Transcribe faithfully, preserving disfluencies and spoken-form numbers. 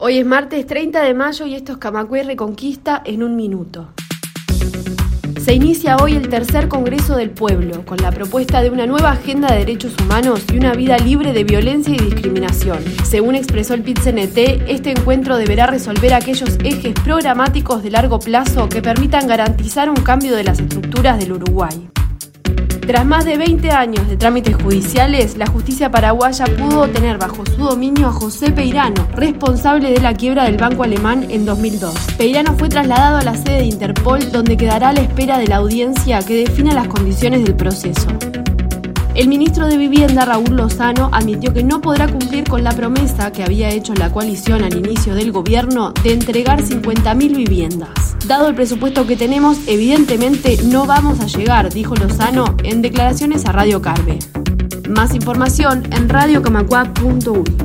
Hoy es martes treinta de mayo y esto es Camacuay Reconquista en un minuto. Se inicia hoy el tercer Congreso del Pueblo, con la propuesta de una nueva agenda de derechos humanos y una vida libre de violencia y discriminación. Según expresó el Pit-C N T, este encuentro deberá resolver aquellos ejes programáticos de largo plazo que permitan garantizar un cambio de las estructuras del Uruguay. Tras más de veinte años de trámites judiciales, la justicia paraguaya pudo tener bajo su dominio a José Peirano, responsable de la quiebra del Banco Alemán en dos mil dos. Peirano fue trasladado a la sede de Interpol, donde quedará a la espera de la audiencia que defina las condiciones del proceso. El ministro de Vivienda, Raúl Lozano, admitió que no podrá cumplir con la promesa que había hecho la coalición al inicio del gobierno de entregar cincuenta mil viviendas. Dado el presupuesto que tenemos, evidentemente no vamos a llegar, dijo Lozano en declaraciones a Radio Carve. Más información en radio camacua punto uy.